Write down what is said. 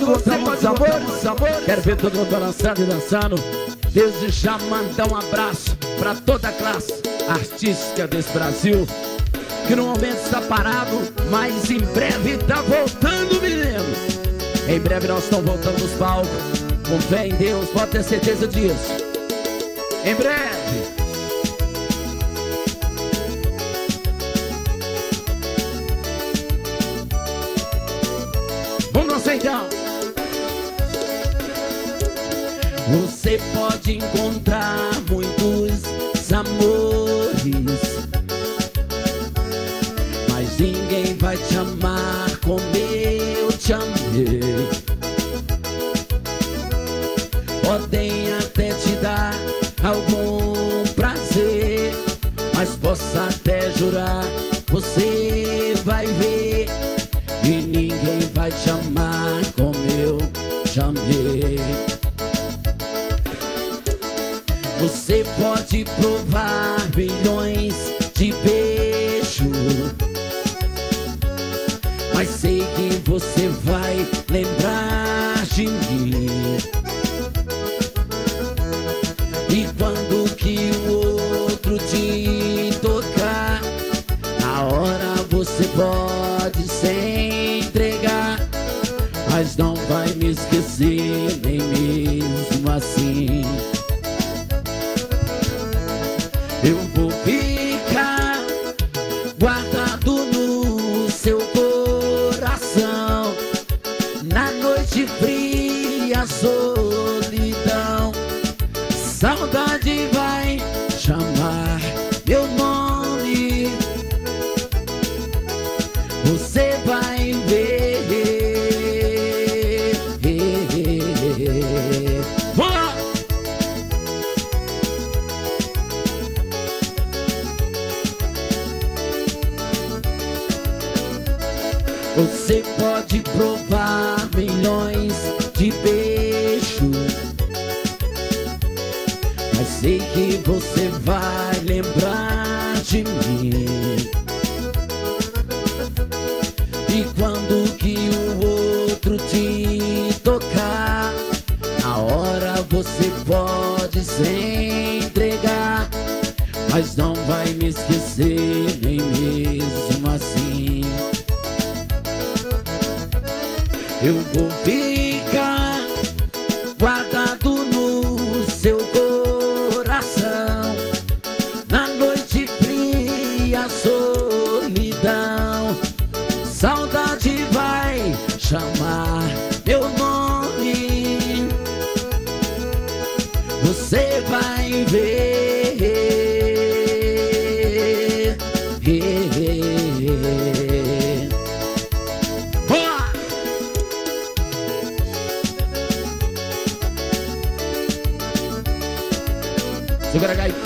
mundo gostando de sabor. Quero ver todo mundo balançando e dançando. Desde já mandar um abraço pra toda a classe artística desse Brasil, que no momento está parado, mas em breve tá voltando, menino. Em breve nós estamos voltando nos palcos. Com fé em Deus, pode ter certeza disso. Em breve. Vamos dançar então. Você pode encontrar muitos amores, mas ninguém vai te amar como eu te amei. Podem até te dar algum prazer, mas posso até jurar, você vai ver, e ninguém vai te amar como eu te amei. Você pode provar milhões de beijos, mas sei que você vai lembrar de mim. E quando que o outro te tocar, na hora você pode se entregar, mas não vai me esquecer nem mesmo assim. Eu vou ficar guardado no seu coração, na noite fria, solidão. Saudade vai chamar meu nome, você vai ver. Você pode provar milhões de beijos, mas sei que você vai lembrar de mim. E quando que o outro te tocar, na hora você pode se entregar, mas não vai me esquecer nem mesmo assim. Eu vou ficar guardado no seu coração, na noite fria, solidão. Saudade vai chamar meu nome, você vai ver. Segura a gaita.